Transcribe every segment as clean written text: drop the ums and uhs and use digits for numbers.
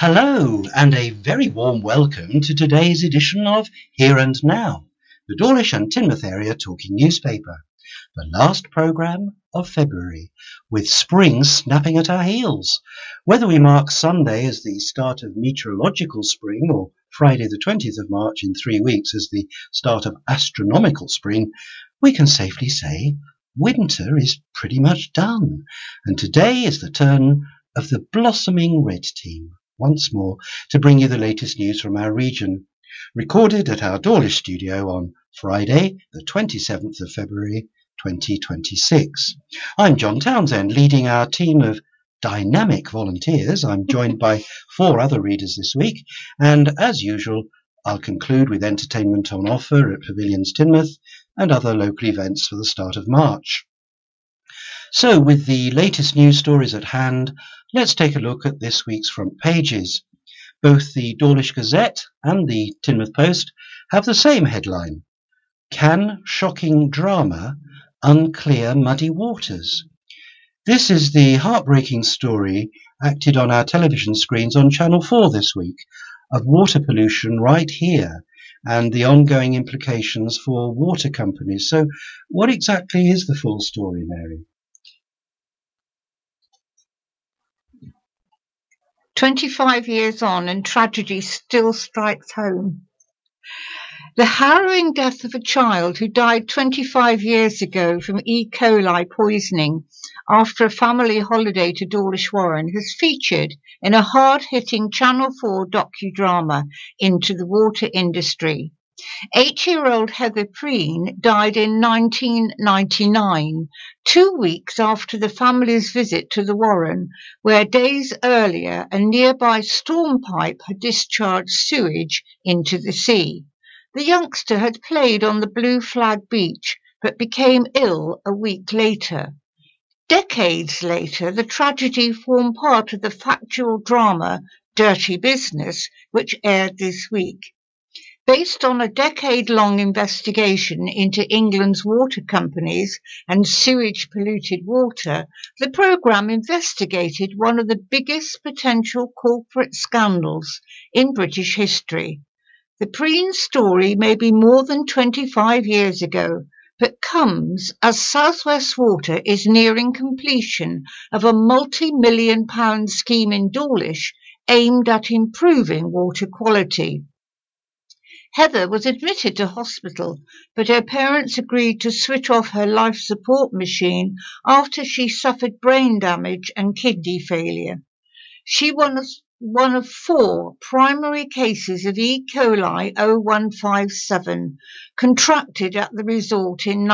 Hello, and a very warm welcome to today's edition of Here and Now, the Dawlish and Teignmouth area talking newspaper, the last programme of February, with spring snapping at our heels. Whether we mark Sunday as the start of meteorological spring or Friday the 20th of March in 3 weeks as the start of astronomical spring, we can safely say winter is pretty much done, and today is the turn of the blossoming red team once more to bring you the latest news from our region, recorded at our Dawlish studio on Friday, the 27th of February 2026. I'm John Townsend, leading our team of dynamic volunteers. I'm joined by 4 other readers this week, and as usual, I'll conclude with entertainment on offer at Pavilions Teignmouth and other local events for the start of March. So, with the latest news stories at hand, let's take a look at this week's front pages. Both the Dawlish Gazette and the Teignmouth Post have the same headline: Can shocking drama unclear muddy waters? This is the heartbreaking story acted on our television screens on Channel 4 this week of water pollution right here and the ongoing implications for water companies. So what exactly is the full story, Mary? 25 years on and tragedy still strikes home. The harrowing death of a child who died 25 years ago from E. coli poisoning after a family holiday to Dawlish Warren has featured in a hard-hitting Channel 4 docudrama into the water industry. 8-year-old Heather Preen died in 1999, 2 weeks after the family's visit to the Warren, where days earlier a nearby storm pipe had discharged sewage into the sea. The youngster had played on the Blue Flag beach, but became ill a week later. Decades later, the tragedy formed part of the factual drama Dirty Business, which aired this week. Based on a decade-long investigation into England's water companies and sewage-polluted water, the programme investigated one of the biggest potential corporate scandals in British history. The Preen story may be more than 25 years ago, but comes as South West Water is nearing completion of a multi-million-pound scheme in Dawlish aimed at improving water quality. Heather was admitted to hospital, but her parents agreed to switch off her life support machine after she suffered brain damage and kidney failure. She was one of 4 primary cases of E. coli 0157 contracted at the resort in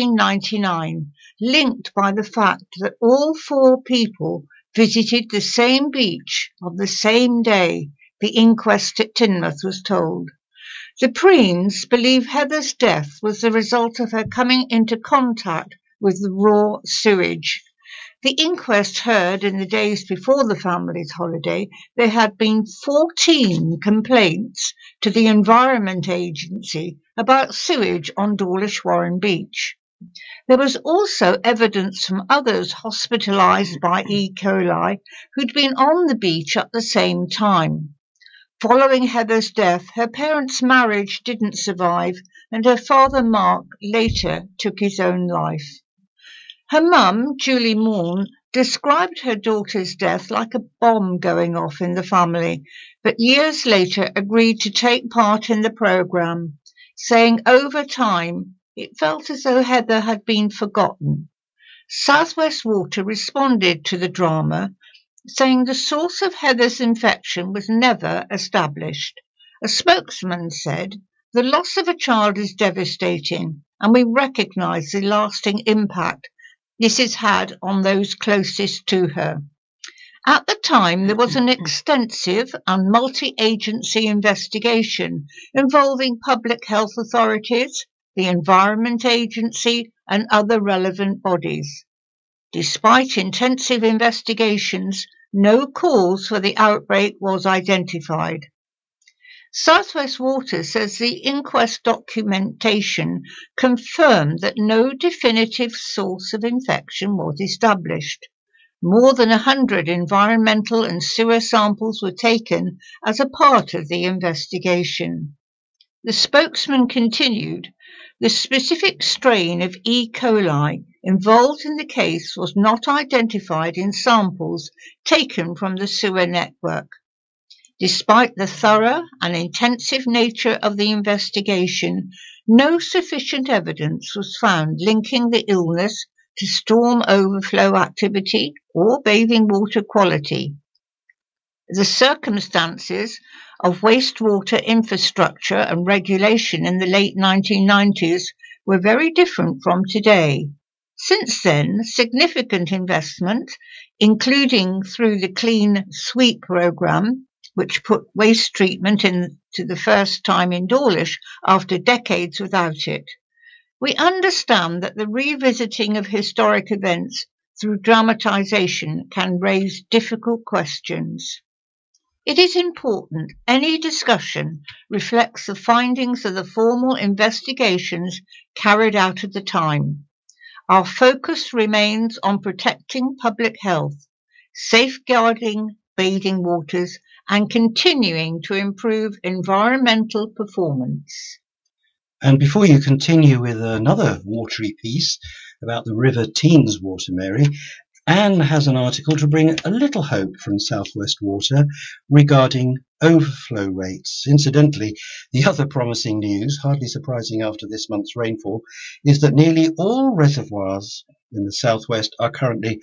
1999, linked by the fact that all 4 people visited the same beach on the same day, the inquest at Teignmouth was told. The Preens believe Heather's death was the result of her coming into contact with the raw sewage. The inquest heard in the days before the family's holiday. There had been 14 complaints to the Environment Agency about sewage on Dawlish Warren Beach. There was also evidence from others hospitalised by E. coli who'd been on the beach at the same time. Following Heather's death, her parents' marriage didn't survive, and her father, Mark, later took his own life. Her mum, Julie Morn, described her daughter's death like a bomb going off in the family, but years later agreed to take part in the programme, saying over time it felt as though Heather had been forgotten. South West Water responded to the drama, saying the source of Heather's infection was never established. A spokesman said, "The loss of a child is devastating, and we recognise the lasting impact this has had on those closest to her." At the time, there was an extensive and multi-agency investigation involving public health authorities, the Environment Agency, and other relevant bodies. Despite intensive investigations, no cause for the outbreak was identified. South West Water says the inquest documentation confirmed that no definitive source of infection was established. More than 100 environmental and sewer samples were taken as a part of the investigation. The spokesman continued, the specific strain of E. coli involved in the case was not identified in samples taken from the sewer network. Despite the thorough and intensive nature of the investigation, no sufficient evidence was found linking the illness to storm overflow activity or bathing water quality. The circumstances of wastewater infrastructure and regulation in the late 1990s were very different from today. Since then, significant investment, including through the Clean Sweep programme, which put waste treatment into the first time in Dawlish after decades without it. We understand that the revisiting of historic events through dramatisation can raise difficult questions. It is important any discussion reflects the findings of the formal investigations carried out at the time. Our focus remains on protecting public health, safeguarding bathing waters, and continuing to improve environmental performance. And before you continue with another watery piece about the River Teens Water, Mary, Anne has an article to bring a little hope from South West Water regarding overflow rates. Incidentally, the other promising news, hardly surprising after this month's rainfall, is that nearly all reservoirs in the southwest are currently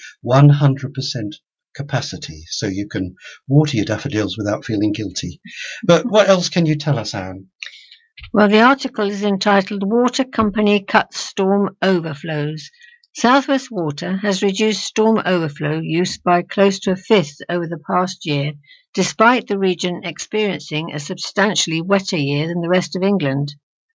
100% capacity, so you can water your daffodils without feeling guilty. But what else can you tell us, Anne? Well, the article is entitled Water Company Cuts Storm Overflows. South West Water has reduced storm overflow use by close to a fifth over the past year, despite the region experiencing a substantially wetter year than the rest of England.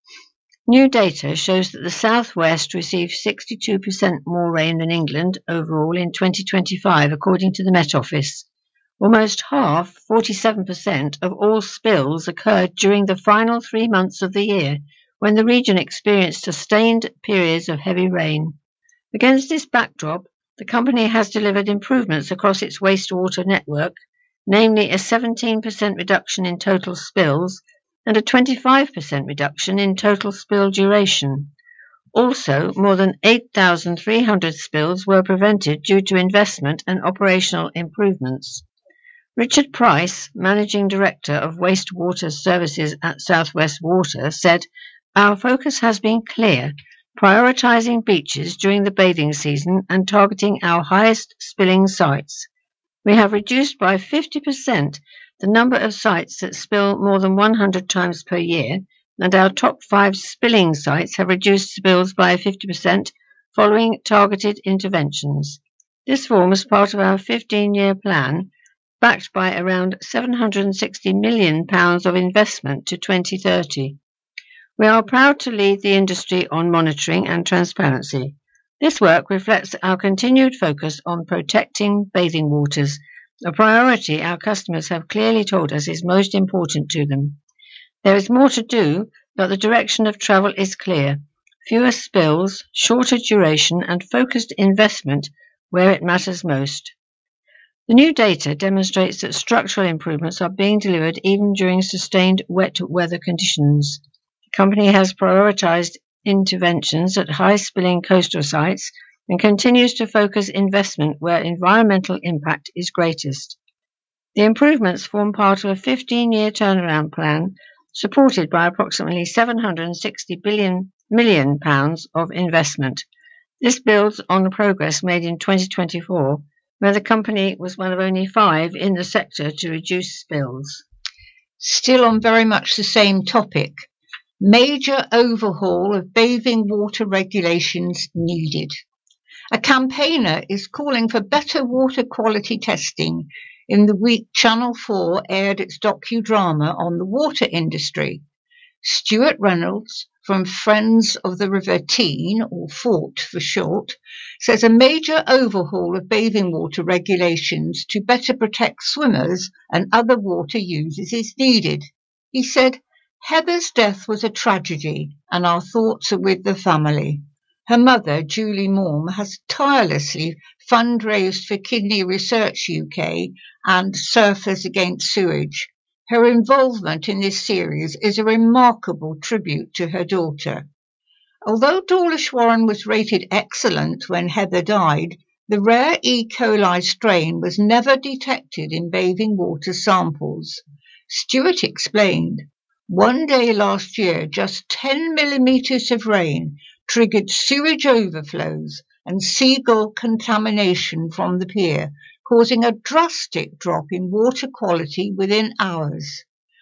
New data shows that the South West received 62% more rain than England overall in 2025, according to the Met Office. Almost half, 47%, of all spills occurred during the final 3 months of the year, when the region experienced sustained periods of heavy rain. Against this backdrop, the company has delivered improvements across its wastewater network, namely a 17% reduction in total spills and a 25% reduction in total spill duration. Also, more than 8,300 spills were prevented due to investment and operational improvements. Richard Price, Managing Director of Wastewater Services at South West Water, said, "Our focus has been clear, prioritising beaches during the bathing season and targeting our highest spilling sites. We have reduced by 50% the number of sites that spill more than 100 times per year, and our top 5 spilling sites have reduced spills by 50% following targeted interventions. This forms part of our 15-year plan, backed by around £760 million of investment to 2030. We are proud to lead the industry on monitoring and transparency. This work reflects our continued focus on protecting bathing waters, a priority our customers have clearly told us is most important to them. There is more to do, but the direction of travel is clear. Fewer spills, shorter duration, and focused investment where it matters most." The new data demonstrates that structural improvements are being delivered even during sustained wet weather conditions. The company has prioritised interventions at high-spilling coastal sites and continues to focus investment where environmental impact is greatest. The improvements form part of a 15-year turnaround plan supported by approximately £760 million of investment. This builds on the progress made in 2024, where the company was one of only 5 in the sector to reduce spills. Still on very much the same topic, major overhaul of bathing water regulations needed. A campaigner is calling for better water quality testing. In the week Channel 4 aired its docudrama on the water industry. Stuart Reynolds from Friends of the River Tean, or FORT for short, says a major overhaul of bathing water regulations to better protect swimmers and other water users is needed. He said, "Heather's death was a tragedy and our thoughts are with the family. Her mother, Julie Morm, has tirelessly fundraised for Kidney Research UK and Surfers Against Sewage. Her involvement in this series is a remarkable tribute to her daughter. Although Dawlish Warren was rated excellent when Heather died, the rare E. coli strain was never detected in bathing water samples. Stewart explained, "One day last year, just 10 millimetres of rain triggered sewage overflows and seagull contamination from the pier, causing a drastic drop in water quality within hours."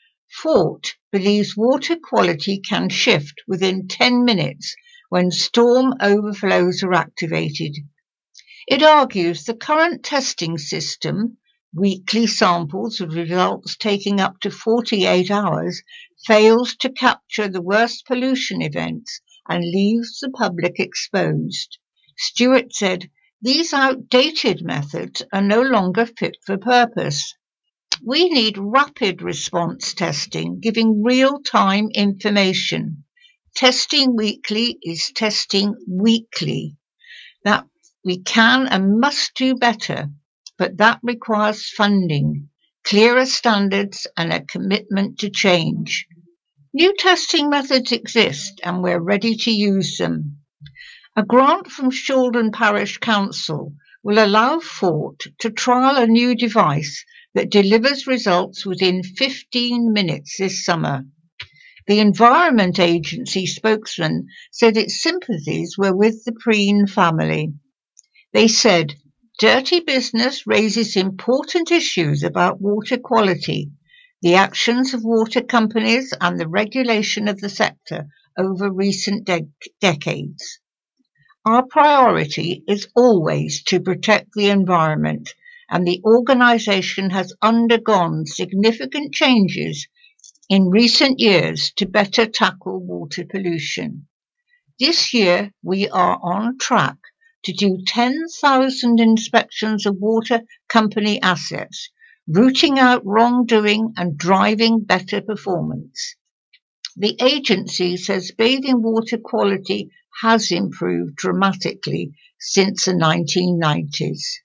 Fort believes water quality can shift within 10 minutes when storm overflows are activated. It argues the current testing system, weekly samples of results taking up to 48 hours, fails to capture the worst pollution events and leaves the public exposed. Stewart said, "These outdated methods are no longer fit for purpose. We need rapid response testing, giving real-time information. Testing weekly is testing weekly. That we can and must do better, but that requires funding, clearer standards and a commitment to change. New testing methods exist and we're ready to use them." A grant from Shaldon Parish Council will allow Fort to trial a new device that delivers results within 15 minutes this summer. The Environment Agency spokesman said its sympathies were with the Preen family. They said, "Dirty business raises important issues about water quality, the actions of water companies and the regulation of the sector over recent decades. Our priority is always to protect the environment, and the organisation has undergone significant changes in recent years to better tackle water pollution. This year we are on track to do 10,000 inspections of water company assets, rooting out wrongdoing and driving better performance." The agency says bathing water quality has improved dramatically since the 1990s.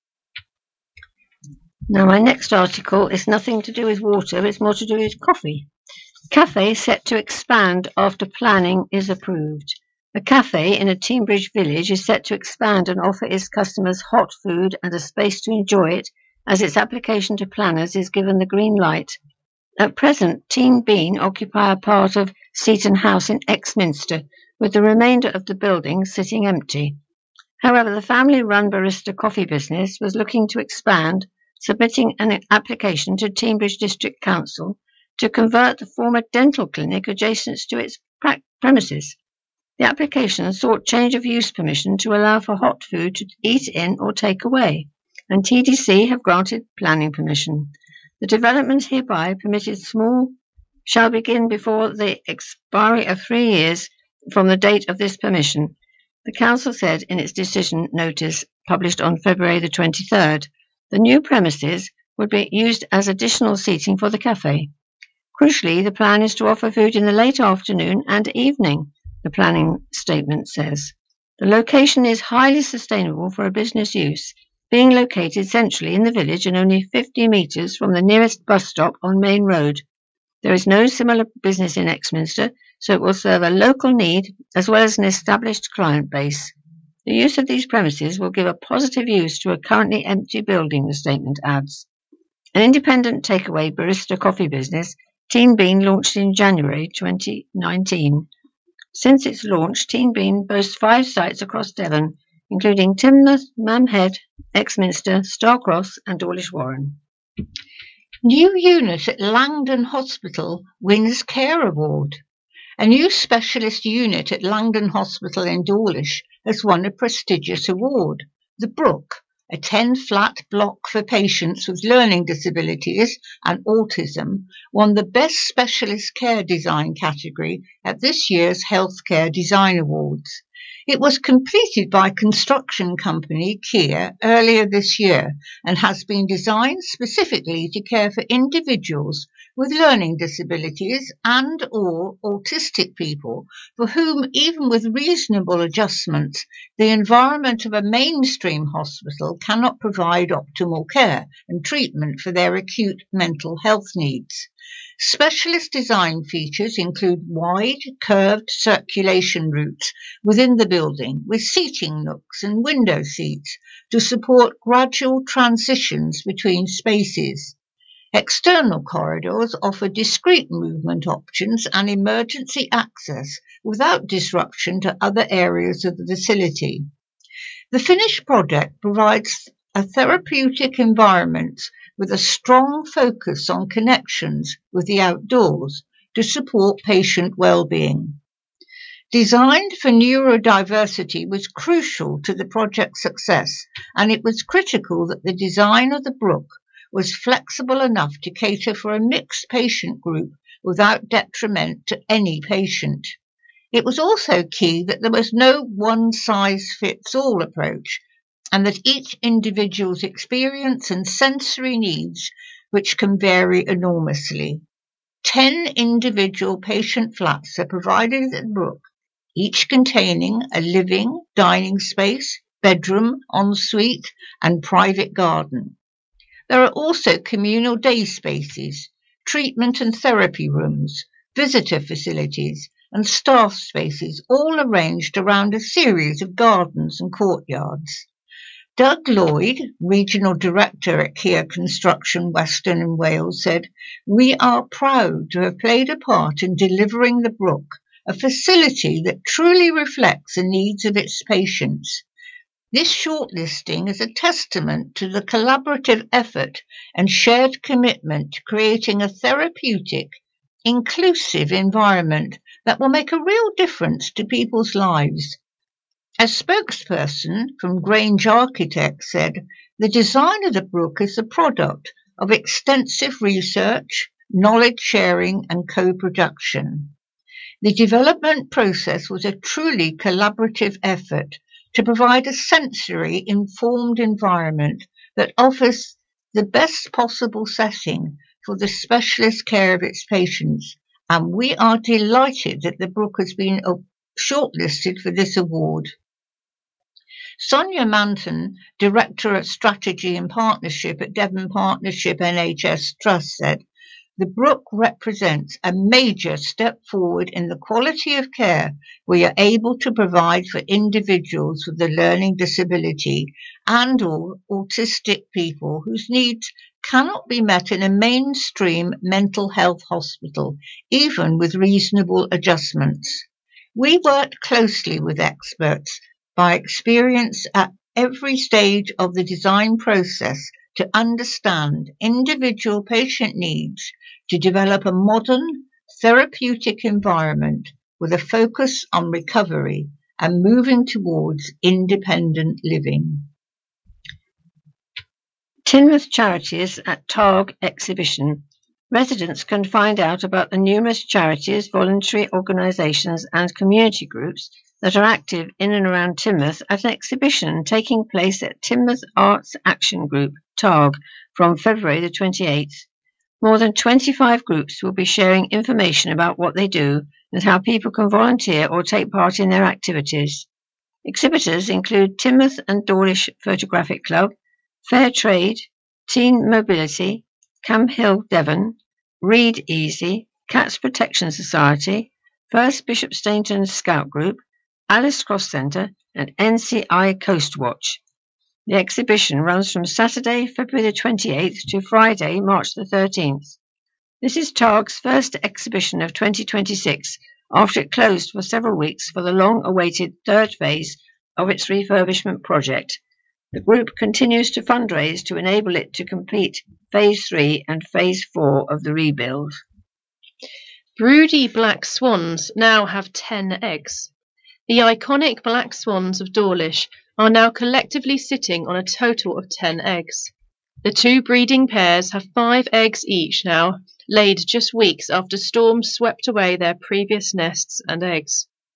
Now, my next article is nothing to do with water, it's more to do with coffee. Cafe set to expand after planning is approved. A cafe in a Teignbridge village is set to expand and offer its customers hot food and a space to enjoy it as its application to planners is given the green light. At present, Teen Bean occupy a part of Seaton House in Exminster, with the remainder of the building sitting empty. However, the family-run barista coffee business was looking to expand, submitting an application to Teignbridge District Council to convert the former dental clinic adjacent to its premises. The application sought change of use permission to allow for hot food to eat in or take away, and TDC have granted planning permission. The development hereby permitted shall begin before the expiry of 3 years from the date of this permission, the Council said in its decision notice published on February the 23rd. The new premises would be used as additional seating for the cafe. Crucially, the plan is to offer food in the late afternoon and evening, the planning statement says. The location is highly sustainable for a business use, being located centrally in the village and only 50 metres from the nearest bus stop on Main Road. There is no similar business in Exminster, so it will serve a local need as well as an established client base. The use of these premises will give a positive use to a currently empty building, the statement adds. An independent takeaway barista coffee business, Teen Bean, launched in January 2019. Since its launch, Teen Bean boasts 5 sites across Devon, including Teignmouth, Mamhead, Exminster, Starcross and Dawlish Warren. New unit at Langdon Hospital wins Care Award. A new specialist unit at Langdon Hospital in Dawlish has won a prestigious award. The Brook, a 10-flat block for patients with learning disabilities and autism, won the Best Specialist Care Design category at this year's Healthcare Design Awards. It was completed by construction company Kier earlier this year and has been designed specifically to care for individuals with learning disabilities and or autistic people for whom, even with reasonable adjustments, the environment of a mainstream hospital cannot provide optimal care and treatment for their acute mental health needs. Specialist design features include wide, curved circulation routes within the building with seating nooks and window seats to support gradual transitions between spaces. External corridors offer discrete movement options and emergency access without disruption to other areas of the facility. The finished project provides a therapeutic environment with a strong focus on connections with the outdoors to support patient well-being. Designed for neurodiversity was crucial to the project's success, and it was critical that the design of the brook was flexible enough to cater for a mixed patient group without detriment to any patient. It was also key that there was no one-size-fits-all approach, and that each individual's experience and sensory needs, which can vary enormously. 10 individual patient flats are provided at the brook, each containing a living, dining space, bedroom, ensuite, and private garden. There are also communal day spaces, treatment and therapy rooms, visitor facilities, and staff spaces, all arranged around a series of gardens and courtyards. Doug Lloyd, Regional Director at Kier Construction Western and Wales, said, "We are proud to have played a part in delivering the brook, a facility that truly reflects the needs of its patients. This shortlisting is a testament to the collaborative effort and shared commitment to creating a therapeutic, inclusive environment that will make a real difference to people's lives." A spokesperson from Grange Architects said, "The design of the brook is the product of extensive research, knowledge sharing and co-production. The development process was a truly collaborative effort to provide a sensory-informed environment that offers the best possible setting for the specialist care of its patients, and we are delighted that the brook has been shortlisted for this award." Sonia Manton, Director of Strategy and Partnership at Devon Partnership NHS Trust, said, "The brook represents a major step forward in the quality of care we are able to provide for individuals with a learning disability and or autistic people whose needs cannot be met in a mainstream mental health hospital, even with reasonable adjustments. We worked closely with experts by experience at every stage of the design process to understand individual patient needs to develop a modern therapeutic environment with a focus on recovery and moving towards independent living." Teignmouth Charities at Targ exhibition. Residents can find out about the numerous charities, voluntary organisations and community groups that are active in and around Teignmouth at an exhibition taking place at Teignmouth Arts Action Group, TARG, from February the 28th. More than 25 groups will be sharing information about what they do and how people can volunteer or take part in their activities. Exhibitors include Teignmouth and Dawlish Photographic Club, Fair Trade, Teen Mobility, Camp Hill Devon, Read Easy, Cats Protection Society, First Bishop Stainton Scout Group, Alice Cross Centre and NCI Coast Watch. The exhibition runs from Saturday, February the 28th to Friday, March the 13th. This is TARG's first exhibition of 2026 after it closed for several weeks for the long-awaited third phase of its refurbishment project. The group continues to fundraise to enable it to complete Phase 3 and Phase 4 of the rebuild. Broody black swans now have 10 eggs. The iconic black swans of Dawlish are now collectively sitting on a total of 10 eggs. The two breeding pairs have 5 eggs each now, laid just weeks after storms swept away their previous nests and eggs.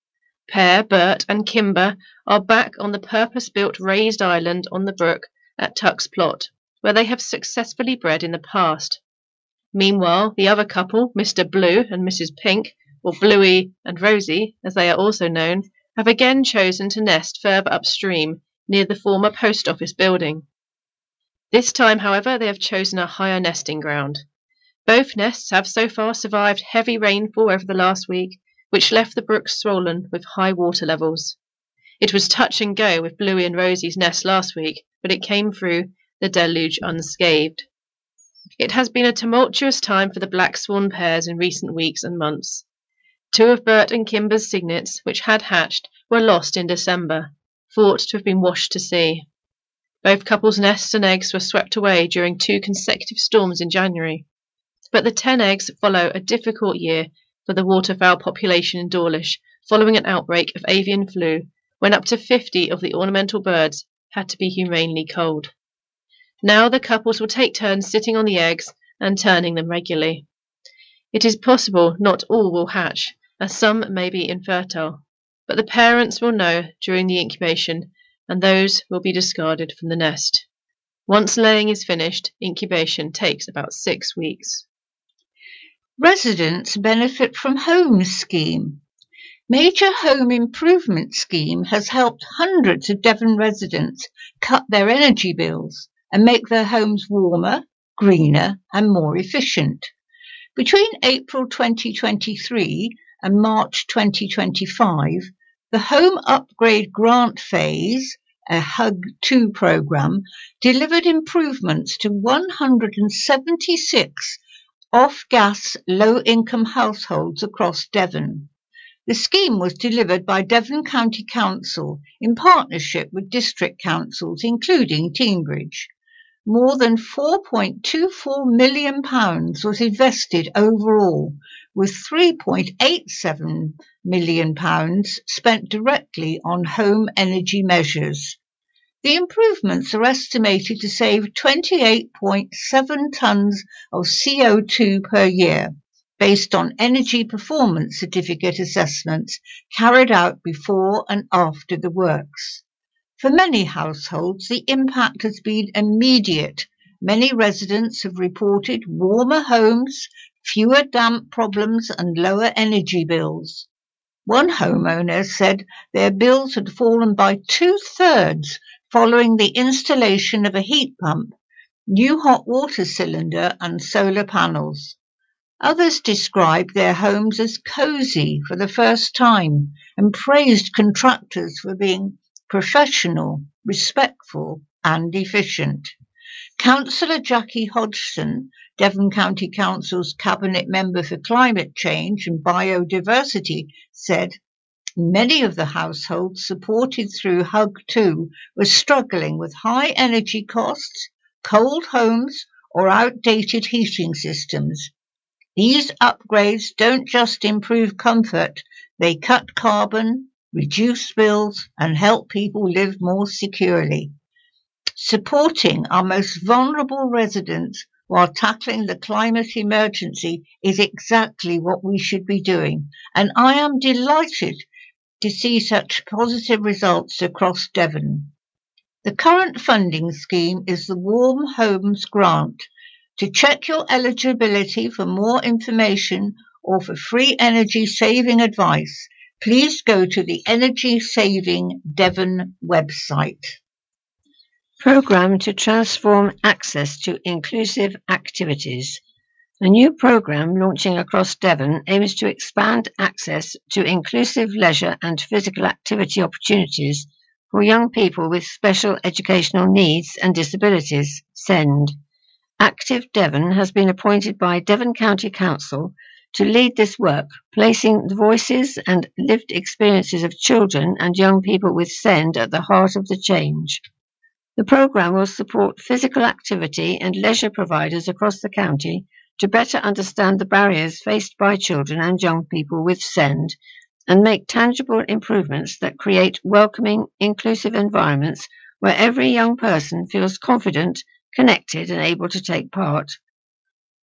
Pear, Bert and Kimber are back on the purpose-built raised island on the brook at Tuck's Plot, where they have successfully bred in the past. Meanwhile, the other couple, Mr. Blue and Mrs. Pink, or Bluey and Rosie, as they are also known, have again chosen to nest further upstream near the former post office building. This time, however, they have chosen a higher nesting ground. Both nests have so far survived heavy rainfall over the last week, which left the brook swollen with high water levels. It was touch and go with Bluey and Rosie's nest last week, but it came through the deluge unscathed. It has been a tumultuous time for the black swan pairs in recent weeks and months. 2 of Bert and Kimber's cygnets, which had hatched, were lost in December, thought to have been washed to sea. Both couples' nests and eggs were swept away during 2 consecutive storms in January. But the 10 eggs follow a difficult year for the waterfowl population in Dawlish, following an outbreak of avian flu, when up to 50 of the ornamental birds had to be humanely culled. Now the couples will take turns sitting on the eggs and turning them regularly. It is possible not all will hatch, as some may be infertile, but the parents will know during the incubation, and those will be discarded from the nest. Once laying is finished, incubation takes about 6 weeks. Residents benefit from Home Scheme. Major Home Improvement Scheme has helped hundreds of Devon residents cut their energy bills and make their homes warmer, greener and more efficient. Between April 2023 and March 2025, the Home Upgrade Grant Phase, a HUG-2 programme, delivered improvements to 176 off-gas low-income households across Devon. The scheme was delivered by Devon County Council in partnership with district councils, including Teignbridge. More than £4.24 million was invested overall, with £3.87 million spent directly on home energy measures. The improvements are estimated to save 28.7 tonnes of CO2 per year, based on energy performance certificate assessments carried out before and after the works. For many households, the impact has been immediate. Many residents have reported warmer homes, fewer damp problems and lower energy bills. One homeowner said their bills had fallen by 2/3 following the installation of a heat pump, new hot water cylinder and solar panels. Others described their homes as cosy for the first time and praised contractors for being professional, respectful and efficient. Councillor Jackie Hodgson, Devon County Council's Cabinet Member for Climate Change and Biodiversity, said many of the households supported through HUG-2 were struggling with high energy costs, cold homes or outdated heating systems. These upgrades don't just improve comfort, they cut carbon, reduce bills and help people live more securely. Supporting our most vulnerable residents while tackling the climate emergency is exactly what we should be doing, and I am delighted to see such positive results across Devon. The current funding scheme is the Warm Homes Grant. To check your eligibility for more information or for free energy saving advice, please go to the Energy Saving Devon website. Programme to transform access to inclusive activities. A new programme launching across Devon aims to expand access to inclusive leisure and physical activity opportunities for young people with special educational needs and disabilities, SEND. Active Devon has been appointed by Devon County Council to lead this work, placing the voices and lived experiences of children and young people with SEND at the heart of the change. The programme will support physical activity and leisure providers across the county to better understand the barriers faced by children and young people with SEND and make tangible improvements that create welcoming, inclusive environments where every young person feels confident, connected and able to take part.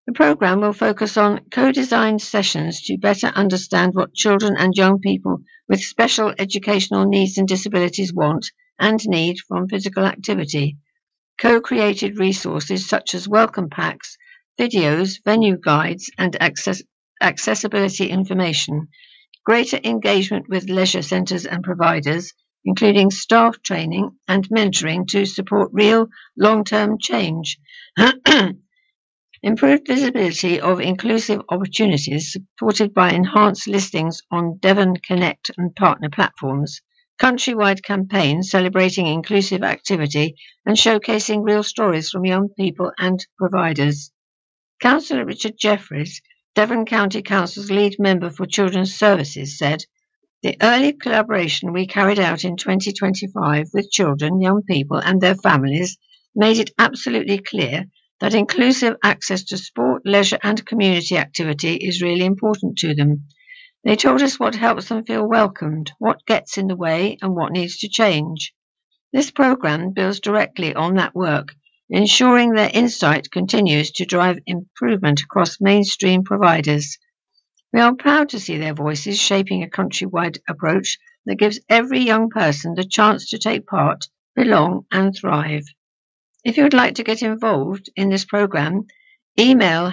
The programme will focus on co-designed sessions to better understand what children and young people with special educational needs and disabilities want and need from physical activity. Co-created resources such as welcome packs, videos, venue guides, and accessibility information. Greater engagement with leisure centres and providers, including staff training and mentoring to support real long-term change. Improved visibility of inclusive opportunities supported by enhanced listings on Devon Connect and partner platforms. Countrywide campaigns celebrating inclusive activity and showcasing real stories from young people and providers. Councillor Richard Jeffries, Devon County Council's lead member for Children's Services, said, "The early collaboration we carried out in 2025 with children, young people and their families made it absolutely clear that inclusive access to sport, leisure and community activity is really important to them. They told us what helps them feel welcomed, what gets in the way and what needs to change. This programme builds directly on that work, ensuring their insight continues to drive improvement across mainstream providers. We are proud to see their voices shaping a countrywide approach that gives every young person the chance to take part, belong and thrive." If you would like to get involved in this programme, email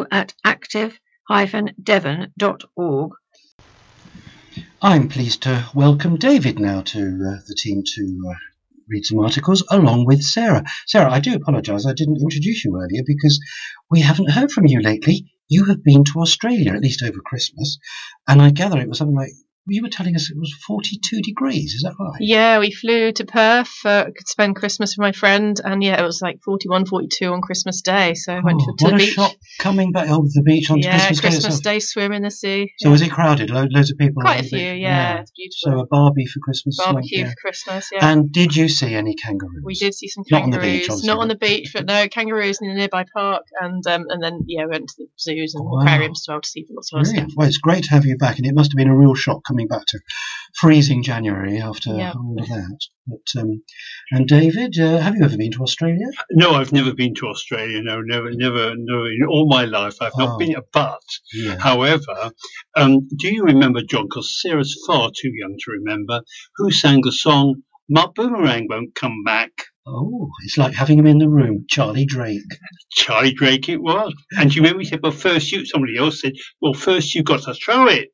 hello@active-devon.org. I'm pleased to welcome David now to the team to read some articles along with Sarah. Sarah, I do apologise I didn't introduce you earlier because we haven't heard from you lately. You have been to Australia, at least over Christmas, and I gather it was something like, you were telling us it was 42 degrees, is that right? Yeah, we flew to Perth, could spend Christmas with my friend, and yeah, it was like 41, 42 on Christmas Day, so I went to the beach. What a shock coming back off the beach on Christmas Day. Christmas Day, swim in the sea. So was it crowded? Loads of people? Quite a few, yeah. It's beautiful. So a barbie for Christmas. Barbecue for Christmas, yeah. And did you see any kangaroos? We did see some kangaroos. Not on the beach, but no, kangaroos in a nearby park, and then we went to the zoos and aquariums as well to see lots of stuff. Well, it's great to have you back, and it must have been a real shock coming back to freezing January after all of that. But and David, have you ever been to Australia? No, I've never been to Australia. No, never. In all my life, I've not been. But, however, do you remember, John? Because Sarah's far too young to remember. Who sang the song "My Boomerang Won't Come Back"? Oh, it's like having him in the room. Charlie Drake. Charlie Drake it was. And you remember he said, well, somebody else said, well, first you've got to throw it.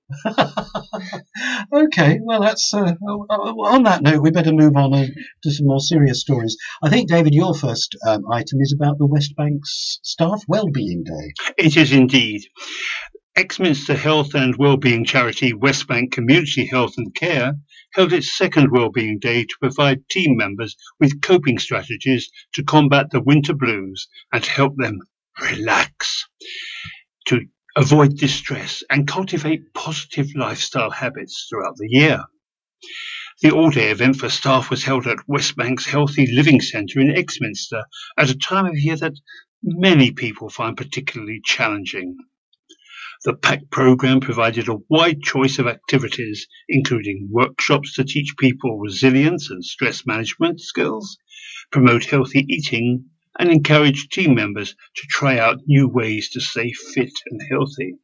Okay, well, that's on that note, we better move on to some more serious stories. I think, David, your first item is about the West Bank's Staff Wellbeing Day. It is indeed. Exminster Health and Wellbeing charity Westbank Community Health and Care held its second Wellbeing Day to provide team members with coping strategies to combat the winter blues and to help them relax, to avoid distress and cultivate positive lifestyle habits throughout the year. The all-day event for staff was held at Westbank's Healthy Living Centre in Exminster at a time of year that many people find particularly challenging. The PAC programme provided a wide choice of activities, including workshops to teach people resilience and stress management skills, promote healthy eating, and encourage team members to try out new ways to stay fit and healthy.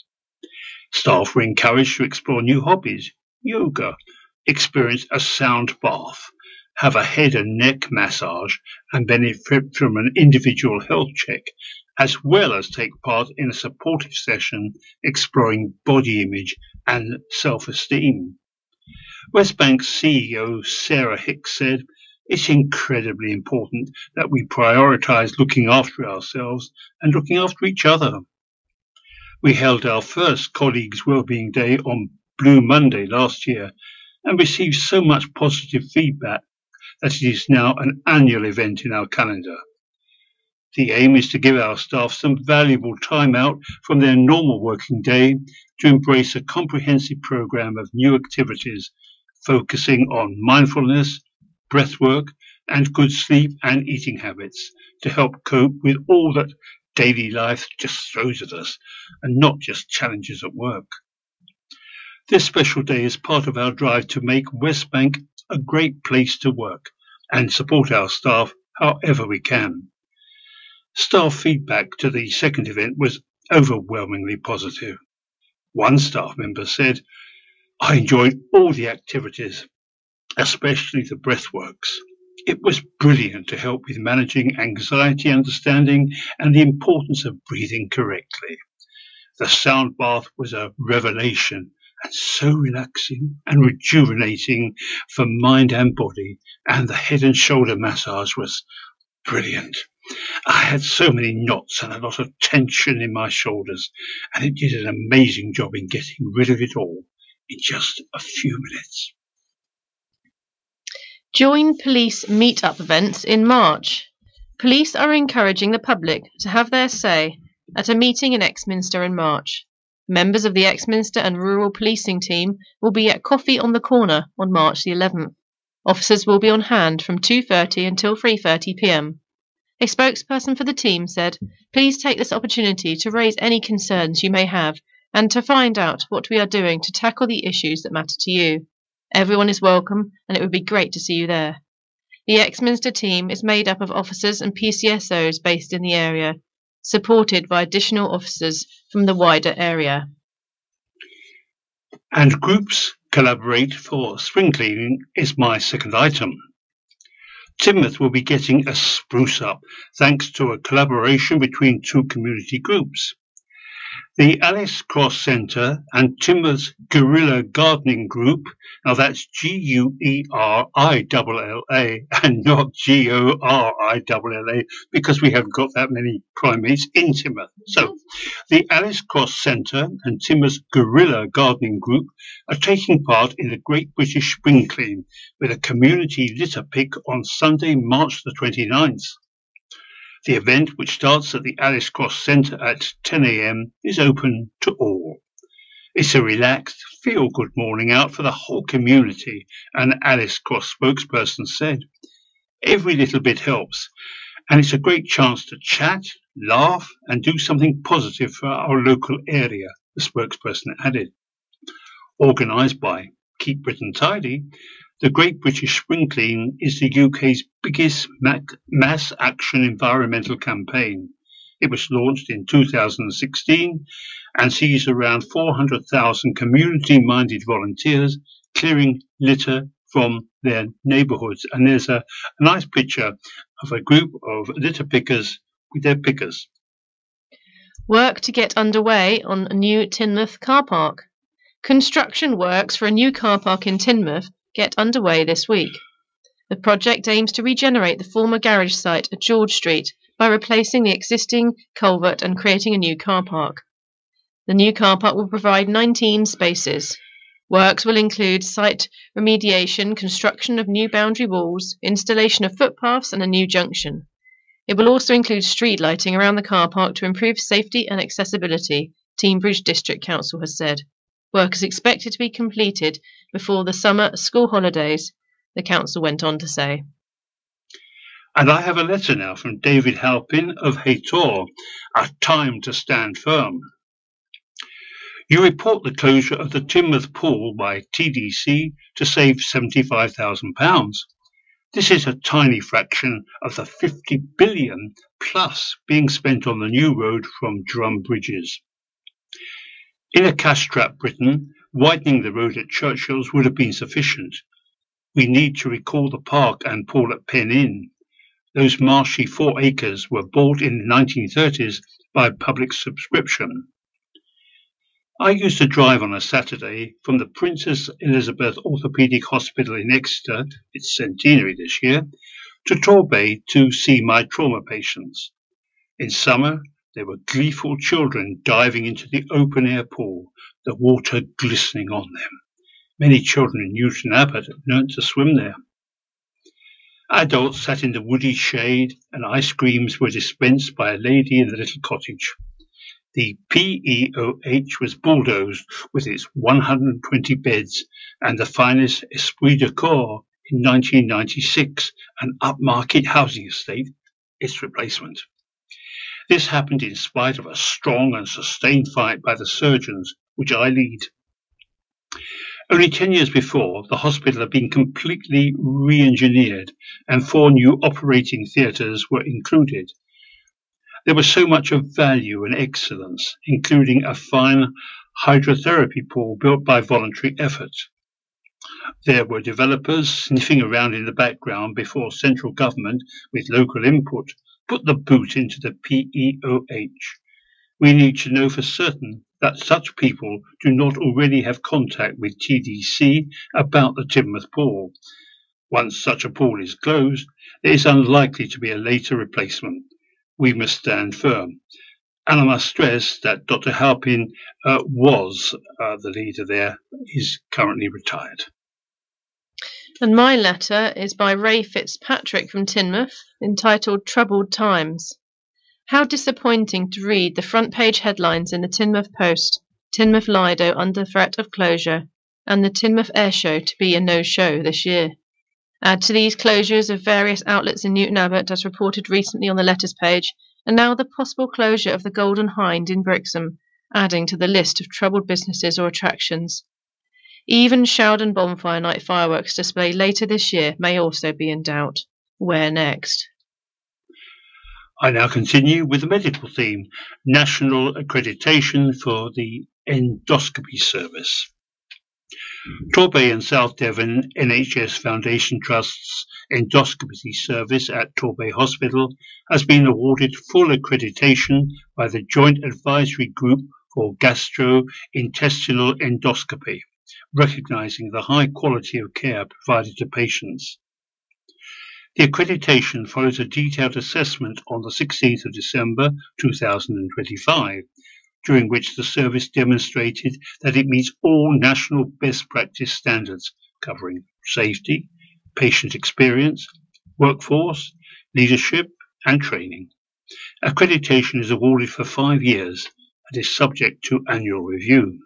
Staff were encouraged to explore new hobbies, yoga, experience a sound bath, have a head and neck massage, and benefit from an individual health check, as well as take part in a supportive session exploring body image and self-esteem. Westbank's CEO Sarah Hicks said, "It's incredibly important that we prioritise looking after ourselves and looking after each other. We held our first Colleagues Wellbeing Day on Blue Monday last year and received so much positive feedback that it is now an annual event in our calendar. The aim is to give our staff some valuable time out from their normal working day to embrace a comprehensive programme of new activities focusing on mindfulness, breathwork, and good sleep and eating habits to help cope with all that daily life just throws at us, and not just challenges at work. This special day is part of our drive to make Westbank a great place to work and support our staff however we can." Staff feedback to the second event was overwhelmingly positive. One staff member said, "I enjoyed all the activities, especially the breathworks. It was brilliant to help with managing anxiety understanding and the importance of breathing correctly. The sound bath was a revelation and so relaxing and rejuvenating for mind and body, and the head and shoulder massage was brilliant. I had so many knots and a lot of tension in my shoulders, and it did an amazing job in getting rid of it all in just a few minutes." Join police meet-up events in March. Police are encouraging the public to have their say at a meeting in Exminster in March. Members of the Exminster and Rural Policing team will be at Coffee on the Corner on March the 11th. Officers will be on hand from 2:30 until 3:30 p.m. A spokesperson for the team said, "Please take this opportunity to raise any concerns you may have and to find out what we are doing to tackle the issues that matter to you. Everyone is welcome and it would be great to see you there." The Exminster team is made up of officers and PCSOs based in the area, supported by additional officers from the wider area. And groups collaborate for spring cleaning is my second item. Teignmouth will be getting a spruce up thanks to a collaboration between two community groups. The Alice Cross Centre and Teignmouth's Guerrilla Gardening Group, now that's Guerilla and not Gorilla, because we haven't got that many primates in Teignmouth. So, the Alice Cross Centre and Teignmouth's Guerrilla Gardening Group are taking part in the Great British Spring Clean with a community litter pick on Sunday, March the 29th. The event, which starts at the Alice Cross Centre at 10 a.m, is open to all. It's a relaxed, feel-good morning out for the whole community, an Alice Cross spokesperson said. Every little bit helps, and it's a great chance to chat, laugh, and do something positive for our local area, the spokesperson added. Organised by Keep Britain Tidy, the Great British Spring Clean is the UK's biggest mass action environmental campaign. It was launched in 2016 and sees around 400,000 community-minded volunteers clearing litter from their neighbourhoods. And there's a nice picture of a group of litter pickers with their pickers. Work to get underway on a new Teignmouth car park. Construction works for a new car park in Teignmouth get underway this week. The project aims to regenerate the former garage site at George Street by replacing the existing culvert and creating a new car park. The new car park will provide 19 spaces. Works will include site remediation, construction of new boundary walls, installation of footpaths and a new junction. It will also include street lighting around the car park to improve safety and accessibility, Teignbridge District Council has said. Work is expected to be completed before the summer school holidays, the council went on to say. And I have a letter now from David Halpin of Haytor, A Time to Stand Firm. You report the closure of the Teignmouth Pool by TDC to save £75,000. This is a tiny fraction of the 50 billion plus being spent on the new road from Drum Bridges. In a cash-strapped Britain, widening the road at Churchill's would have been sufficient. We need to recall the park and pool at Pen Inn. Those marshy 4 acres were bought in the 1930s by public subscription. I used to drive on a Saturday from the Princess Elizabeth Orthopaedic Hospital in Exeter, its centenary this year, to Torbay to see my trauma patients. In summer, there were gleeful children diving into the open-air pool, the water glistening on them. Many children in Newton Abbot learnt to swim there. Adults sat in the woody shade, and ice creams were dispensed by a lady in the little cottage. The PEOH was bulldozed with its 120 beds and the finest esprit de corps in 1996, an upmarket housing estate, its replacement. This happened in spite of a strong and sustained fight by the surgeons, which I lead. Only 10 years before, the hospital had been completely re-engineered and 4 new operating theatres were included. There was so much of value and excellence, including a fine hydrotherapy pool built by voluntary effort. There were developers sniffing around in the background before central government, with local input, put the boot into the PEOH. We need to know for certain that such people do not already have contact with TDC about the Teignmouth pool. Once such a pool is closed, there is unlikely to be a later replacement. We must stand firm. And I must stress that Dr. Halpin was the leader there, is currently retired. And my letter is by Ray Fitzpatrick from Teignmouth, entitled Troubled Times. How disappointing to read the front page headlines in the Teignmouth Post, Teignmouth Lido under threat of closure, and the Teignmouth Air Show to be a no-show this year. Add to these closures of various outlets in Newton Abbot, as reported recently on the letters page, and now the possible closure of the Golden Hind in Brixham, adding to the list of troubled businesses or attractions. Even Showden Bonfire Night fireworks display later this year may also be in doubt. Where next? I now continue with the medical theme, National Accreditation for the Endoscopy Service. Torbay and South Devon NHS Foundation Trust's endoscopy service at Torbay Hospital has been awarded full accreditation by the Joint Advisory Group for Gastrointestinal Endoscopy, recognising the high quality of care provided to patients. The accreditation follows a detailed assessment on the 16th of December 2025, during which the service demonstrated that it meets all national best practice standards covering safety, patient experience, workforce, leadership and training. Accreditation is awarded for 5 years and is subject to annual review.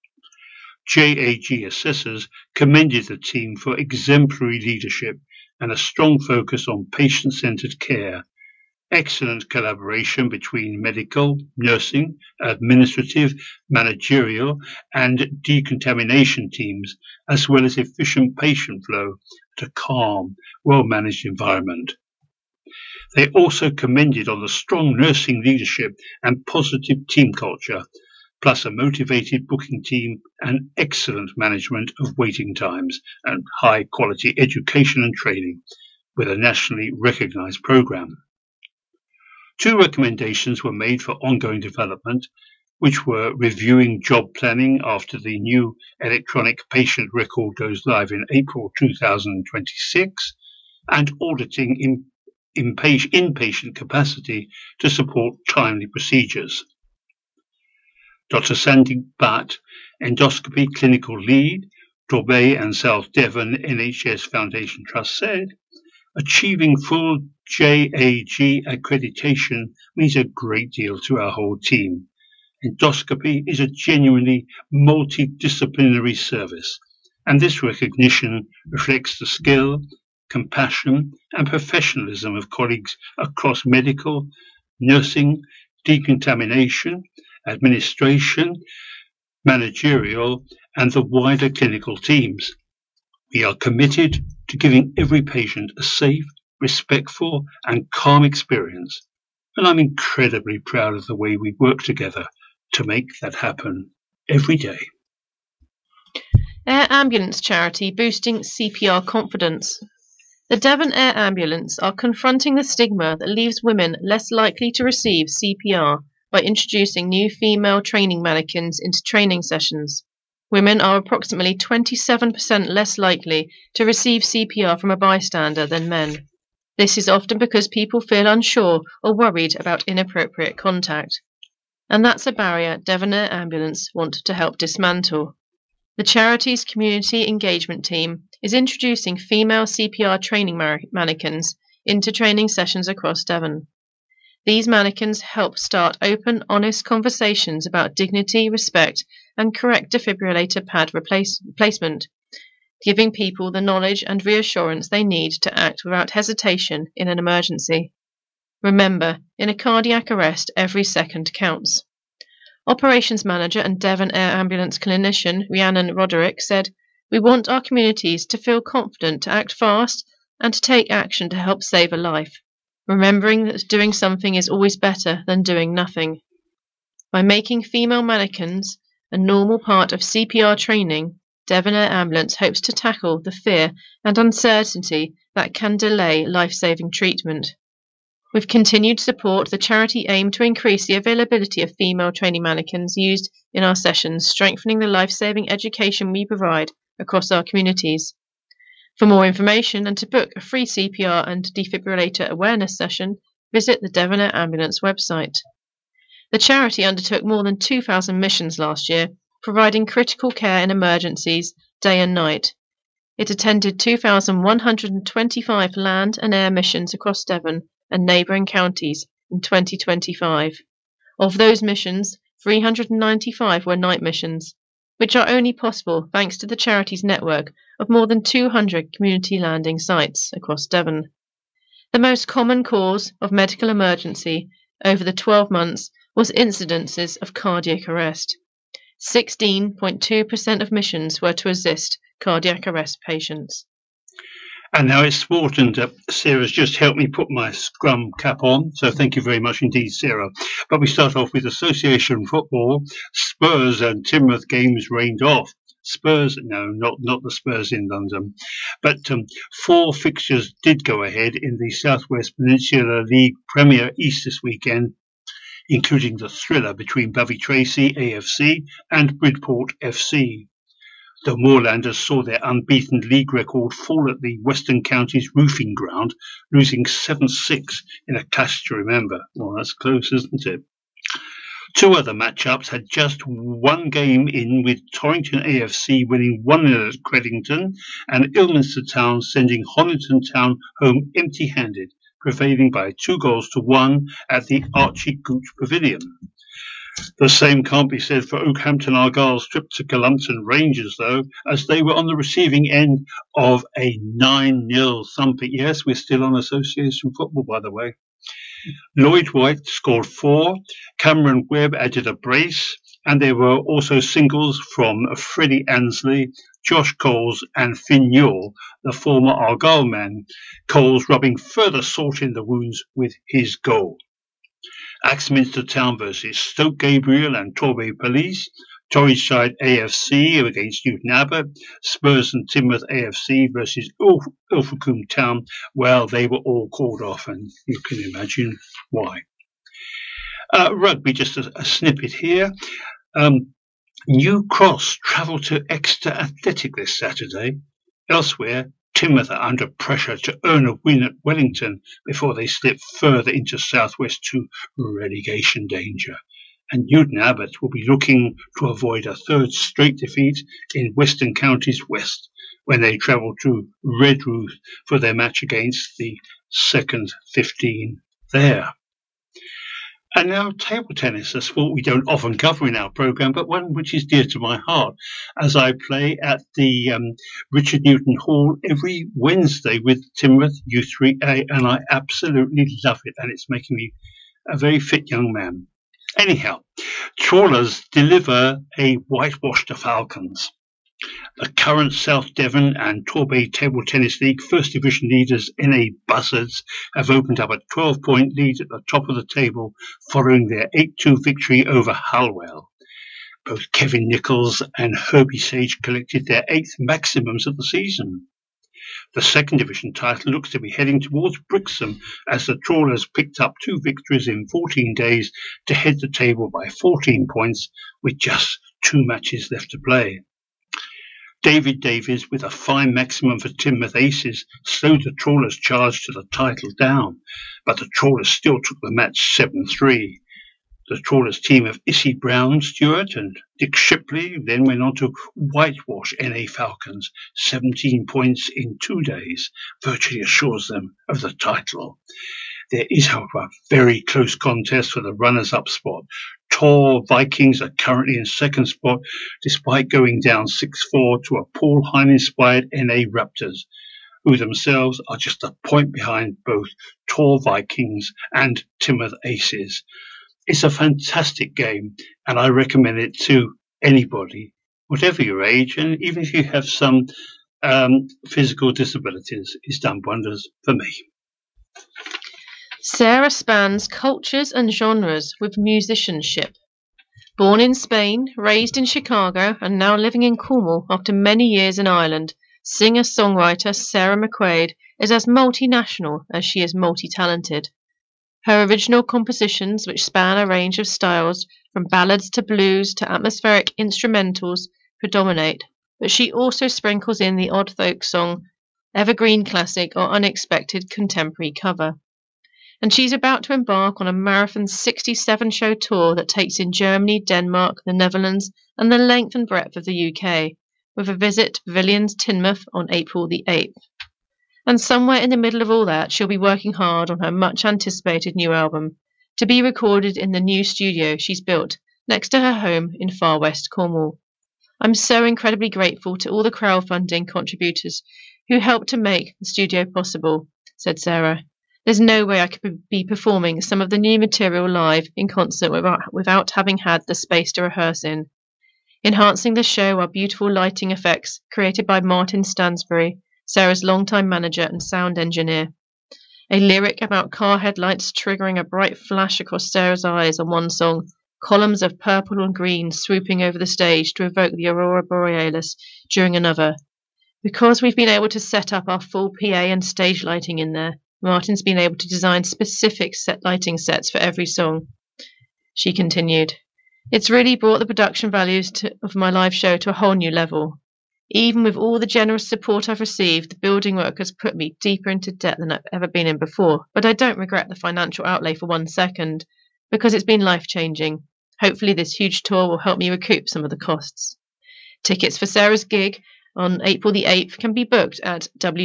JAG assessors commended the team for exemplary leadership and a strong focus on patient-centred care, excellent collaboration between medical, nursing, administrative, managerial and decontamination teams, as well as efficient patient flow at a calm, well-managed environment. They also commended on the strong nursing leadership and positive team culture, plus a motivated booking team and excellent management of waiting times and high-quality education and training with a nationally recognised programme. 2 recommendations were made for ongoing development, which were reviewing job planning after the new electronic patient record goes live in April 2026, and auditing inpatient capacity to support timely procedures. Dr. Sandy Butt, Endoscopy Clinical Lead, Torbay and South Devon NHS Foundation Trust, said, "Achieving full JAG accreditation means a great deal to our whole team. Endoscopy is a genuinely multidisciplinary service, and this recognition reflects the skill, compassion and professionalism of colleagues across medical, nursing, decontamination, administration, managerial and the wider clinical teams. We are committed to giving every patient a safe, respectful and calm experience, and I'm incredibly proud of the way we work together to make that happen every day." Air Ambulance charity boosting CPR confidence. The Devon Air Ambulance are confronting the stigma that leaves women less likely to receive CPR by introducing new female training mannequins into training sessions. Women are approximately 27% less likely to receive CPR from a bystander than men. This is often because people feel unsure or worried about inappropriate contact. And that's a barrier Devon Air Ambulance want to help dismantle. The charity's community engagement team is introducing female CPR training mannequins into training sessions across Devon. These mannequins help start open, honest conversations about dignity, respect, and correct defibrillator pad replacement, giving people the knowledge and reassurance they need to act without hesitation in an emergency. Remember, in a cardiac arrest, every second counts. Operations Manager and Devon Air Ambulance clinician Rhiannon Roderick said, "We want our communities to feel confident to act fast and to take action to help save a life. remembering that doing something is always better than doing nothing. By making female mannequins a normal part of CPR training, Devon Air Ambulance hopes to tackle the fear and uncertainty that can delay life-saving treatment. With continued support, the charity aimed to increase the availability of female training mannequins used in our sessions, strengthening the life-saving education we provide across our communities. For more information and to book a free CPR and defibrillator awareness session, visit the Devon Air Ambulance website. The charity undertook more than 2,000 missions last year, providing critical care in emergencies day and night. It attended 2,125 land and air missions across Devon and neighbouring counties in 2025. Of those missions, 395 were night missions, which are only possible thanks to the charity's network of more than 200 community landing sites across Devon. The most common cause of medical emergency over the 12 months was incidences of cardiac arrest. 16.2% of missions were to assist cardiac arrest patients. And now it's sport, and Sarah's just helped me put my scrum cap on, so thank you very much indeed, Sarah. But we start off with association football. Spurs and Teignmouth games rained off. Spurs, no, not the Spurs in London. But 4 fixtures did go ahead in the South West Peninsula League Premier East this weekend, including the thriller between Bovey Tracy AFC and Bridport FC. The Moorlanders saw their unbeaten league record fall at the Western Counties Roofing Ground, losing 7-6 in a clash to remember. Well, that's close, isn't it? 2 other matchups had just one game in, with Torrington AFC winning 1-0 at Credington and Ilminster Town sending Honiton Town home empty-handed, prevailing by 2-1 at the Archie Gooch Pavilion. The same can't be said for Oakhampton Argyle's trip to Cullompton Rangers, though, as they were on the receiving end of a 9-0 thumping. Yes, we're still on association football, by the way. Lloyd White scored 4, Cameron Webb added a brace, and there were also singles from Freddie Ansley, Josh Coles and Finn Newell, the former Argyle man, Coles rubbing further salt in the wounds with his goal. Axminster Town versus Stoke Gabriel and Torbay Police, Torridgeside AFC against Newton Abbot, Spurs and Teignmouth AFC versus Ilfracombe Town. Well, they were all called off, and you can imagine why. Rugby, just a snippet here. New Cross travelled to Exeter Athletic this Saturday. Elsewhere, Teignmouth are under pressure to earn a win at Wellington before they slip further into South West 2 relegation danger. And Newton Abbot will be looking to avoid a 3rd straight defeat in Western Counties West when they travel to Redruth for their match against the 2nd 15 there. And now table tennis, a sport we don't often cover in our programme, but one which is dear to my heart, as I play at the Richard Newton Hall every Wednesday with Teignmouth U3A, and I absolutely love it, and it's making me a very fit young man. Anyhow, trawlers deliver a whitewash to Falcons. The current South Devon and Torbay Table Tennis League First Division leaders NA Buzzards have opened up a 12-point lead at the top of the table following their 8-2 victory over Halwell. Both Kevin Nichols and Herbie Sage collected their 8th maximums of the season. The second division title looks to be heading towards Brixham as the trawlers picked up 2 victories in 14 days to head the table by 14 points with just 2 matches left to play. David Davies, with a fine maximum for Teignmouth Aces, slowed the trawlers' charge to the title down, but the trawlers still took the match 7-3. The trawlers' team of Issy Brown, Stewart and Dick Shipley then went on to whitewash NA Falcons. 17 points in 2 days virtually assures them of the title. There is, however, a very close contest for the runners-up spot. Tor Vikings are currently in 2nd spot, despite going down 6-4 to a Paul Hine-inspired NA Raptors, who themselves are just a point behind both Tor Vikings and Teignmouth Aces. It's a fantastic game, and I recommend it to anybody, whatever your age, and even if you have some physical disabilities. It's done wonders for me. Sarah spans cultures and genres with musicianship. Born in Spain, raised in Chicago, and now living in Cornwall after many years in Ireland, singer-songwriter Sarah McQuaid is as multinational as she is multi-talented. Her original compositions, which span a range of styles from ballads to blues to atmospheric instrumentals, predominate, but she also sprinkles in the odd folk song, evergreen classic, or unexpected contemporary cover. And she's about to embark on a marathon 67-show tour that takes in Germany, Denmark, the Netherlands, and the length and breadth of the UK, with a visit to Pavilions Teignmouth on April the 8th. And somewhere in the middle of all that, she'll be working hard on her much-anticipated new album, to be recorded in the new studio she's built next to her home in Far West Cornwall. I'm so incredibly grateful to all the crowdfunding contributors who helped to make the studio possible, said Sarah. There's no way I could be performing some of the new material live in concert without having had the space to rehearse in. Enhancing the show are beautiful lighting effects created by Martin Stansbury, Sarah's longtime manager and sound engineer. A lyric about car headlights triggering a bright flash across Sarah's eyes on one song, columns of purple and green swooping over the stage to evoke the aurora borealis during another. Because we've been able to set up our full PA and stage lighting in there, Martin's been able to design specific lighting sets for every song. She continued, It's really brought the production values of my live show to a whole new level. Even with all the generous support I've received, the building work has put me deeper into debt than I've ever been in before, but I don't regret the financial outlay for 1 second, because it's been life-changing. Hopefully this huge tour will help me recoup some of the costs. Tickets for Sarah's gig on April the 8th can be booked at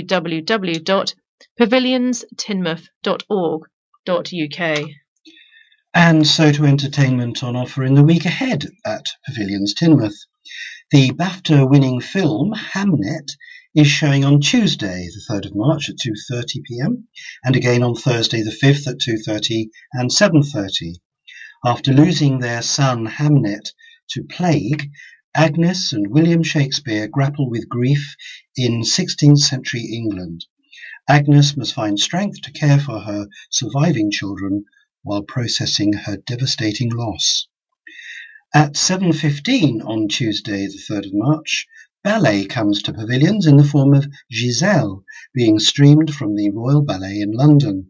www.pavilionsteignmouth.org.uk. And so to entertainment on offer in the week ahead at Pavilions Teignmouth. The BAFTA-winning film Hamnet is showing on Tuesday, the 3rd of March at 2:30 p.m, and again on Thursday the 5th at 2:30 and 7:30. After losing their son Hamnet to plague, Agnes and William Shakespeare grapple with grief in 16th century England. Agnes must find strength to care for her surviving children while processing her devastating loss. At 7:15 on Tuesday, the 3rd of March, ballet comes to Pavilions in the form of Giselle, being streamed from the Royal Ballet in London.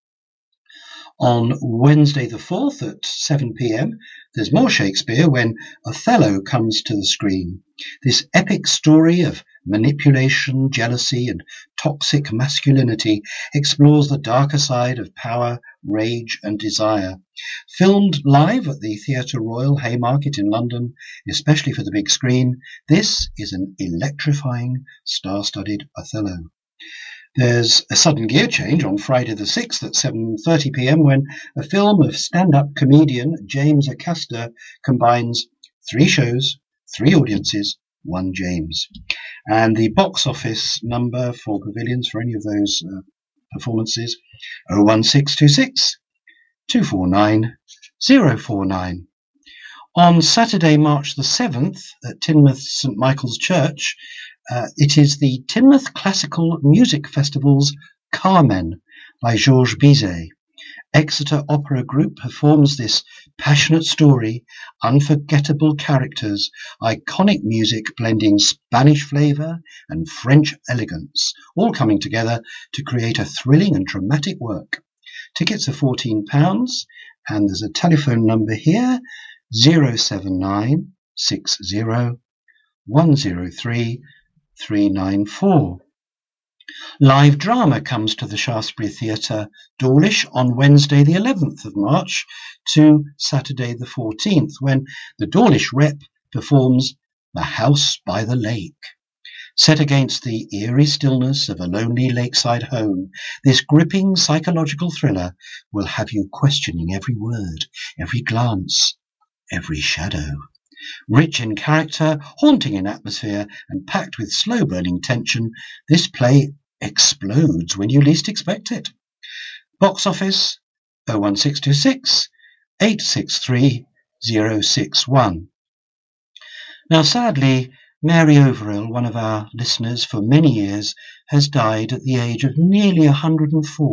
On Wednesday the 4th at 7 p.m, there's more Shakespeare when Othello comes to the screen. This epic story of manipulation, jealousy, and toxic masculinity explores the darker side of power, rage, and desire. Filmed live at the Theatre Royal Haymarket in London, especially for the big screen, this is an electrifying, star-studded Othello. There's a sudden gear change on Friday the 6th at 7:30 p.m. when a film of stand-up comedian James Acaster combines 3 shows, 3 audiences, 1 James. And the box office number for Pavilions for any of those performances, 01626 249 049. On Saturday, March the 7th at Teignmouth St Michael's Church, it is the Teignmouth Classical Music Festival's Carmen by Georges Bizet. Exeter Opera Group performs this passionate story, unforgettable characters, iconic music blending Spanish flavour and French elegance, all coming together to create a thrilling and dramatic work. Tickets are £14, and there's a telephone number here, 07960 103 394. Live drama comes to the Shaftesbury Theatre, Dawlish, on Wednesday the 11th of March to Saturday the 14th, when the Dawlish Rep performs The House by the Lake. Set against the eerie stillness of a lonely lakeside home, this gripping psychological thriller will have you questioning every word, every glance, every shadow. Rich in character, haunting in atmosphere, and packed with slow-burning tension, this play explodes when you least expect it. Box office 01626 863 061. Now, sadly, Mary Overell, one of our listeners for many years, has died at the age of nearly 104.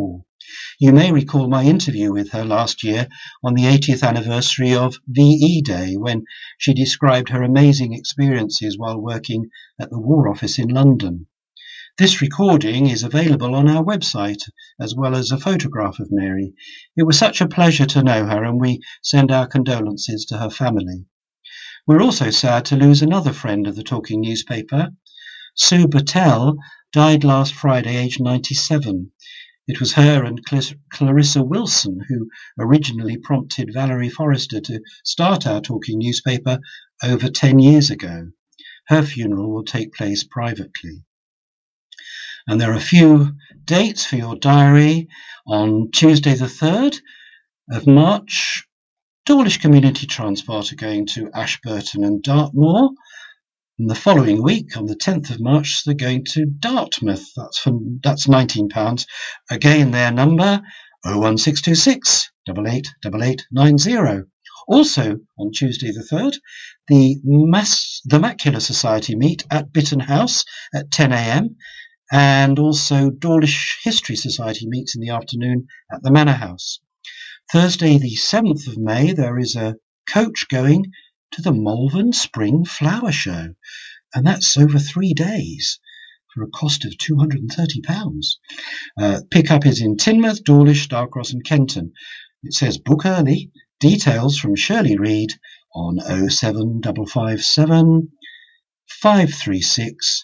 You may recall my interview with her last year on the 80th anniversary of VE Day, when she described her amazing experiences while working at the War Office in London. This recording is available on our website, as well as a photograph of Mary. It was such a pleasure to know her, and we send our condolences to her family. We're also sad to lose another friend of the Talking Newspaper. Sue Battelle died last Friday, aged 97. It was her and Clarissa Wilson who originally prompted Valerie Forrester to start our Talking Newspaper over 10 years ago. Her funeral will take place privately. And there are a few dates for your diary. On Tuesday the 3rd of March, Dawlish Community Transport are going to Ashburton and Dartmoor. And the following week, on the 10th of March, they're going to Dartmouth. That's £19. Again, their number, 01626 888890. Also, on Tuesday the 3rd, the Macular Society meet at Bitton House at 10 a.m. And also Dawlish History Society meets in the afternoon at the Manor House. Thursday the 7th of May, there is a coach going to the Malvern Spring Flower Show, and that's over 3 days for a cost of £230. Pickup is in Teignmouth, Dawlish, Starcross and Kenton. It says book early. Details from Shirley Reid on 07557 536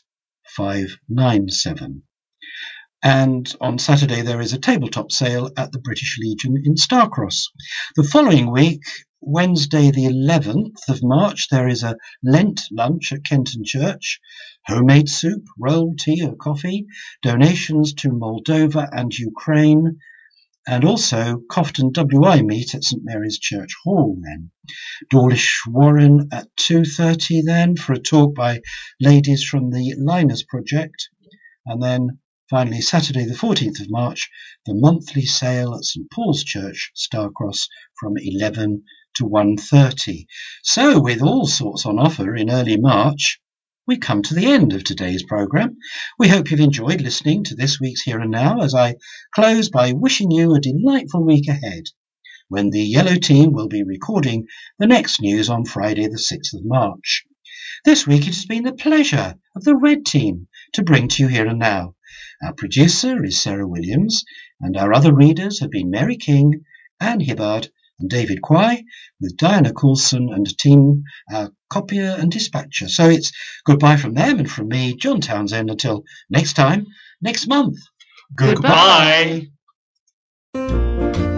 597. And on Saturday there is a tabletop sale at the British Legion in Starcross. The following week, Wednesday the 11th of March, there is a Lent lunch at Kenton Church. Homemade soup, roll, tea or coffee, donations to Moldova and Ukraine, and also Cofton WI meet at St Mary's Church Hall then. Dawlish Warren at 2:30 then for a talk by ladies from the Linus Project. And then finally Saturday the 14th of March, the monthly sale at St Paul's Church, Starcross, from 11 to 1:30. So with all sorts on offer in early March, we come to the end of today's programme. We hope you've enjoyed listening to this week's Here and Now, as I close by wishing you a delightful week ahead, when the Yellow Team will be recording the next news on Friday the 6th of March. This week it has been the pleasure of the Red Team to bring to you Here and Now. Our producer is Sarah Williams, and our other readers have been Mary King, Anne Hibbard and David Quay, with Diana Coulson and a team, our copier and dispatcher. So it's goodbye from them and from me, John Townsend, until next time, next month. Goodbye. Goodbye.